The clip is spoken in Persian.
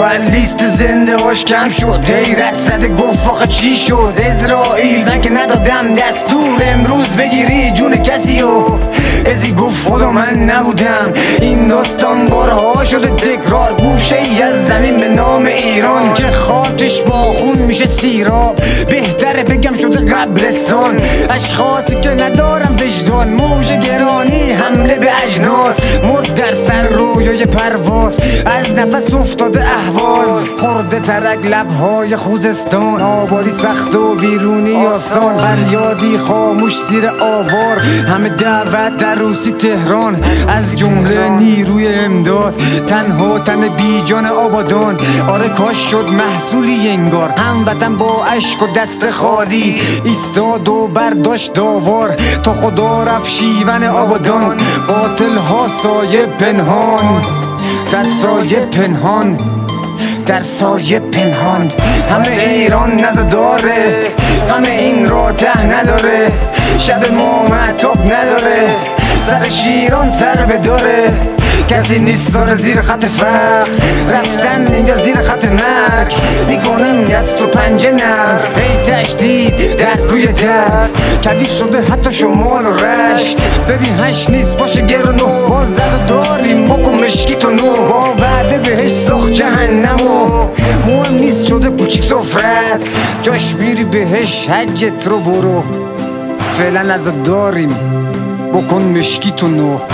باید لیست زنده هاش کم شد. حیرت زده گفت آخه چی شد؟ اسرائیل من که ندادم دستور امروز بگیری جون کسی و ازی گفت خدا من نبودم. این داستان بارها شده تکرار، گوشه ای از زمین به نام ایران که خاکش با خون میشه سیراب. بهتره بگم شده قبرستان، اشخاصی که ندارم وجدان. موج گرانی حمله به اجناس، مرد در سر رویای پرواز. از نفس افتاده اهواز، خورده ترک لبهای خوزستان. آبادی سخت و ویرونی آسان، فریادی خاموش زیر آوار. همه دعوت در روسی تهران، از جمله نیروی امداد. تنها تن بی جان آبادان، آره کاش شد محصولی انگار. هموطن با اشک و دست خالی ایستاد و برداشت داوار. تا خدا رفت شیون آبادان، قاتل ها سایه پنهان، در سایه پنهان، در سایه پنهان. همه ایران نزداره، همه این را ته نداره. شب ما محتاب نداره، سر شیران سر بداره. کسی نیست داره زیر خط فقر، رفتن اینجا زیر خط مرگ. میکنم دست و پنجه نرم، هی تشدید در روی در. کبیر شده حتی شمال و رشت. ببین هش نیست باشه گرون و باز زد داریم بکن مشکی و نو. با وعده بهش ساخت جهنمو، مهم نیست شده کوچیک سفرت. جاش میری بهش حجت رو برو، فعلا از داریم بکن مشکی تو نو.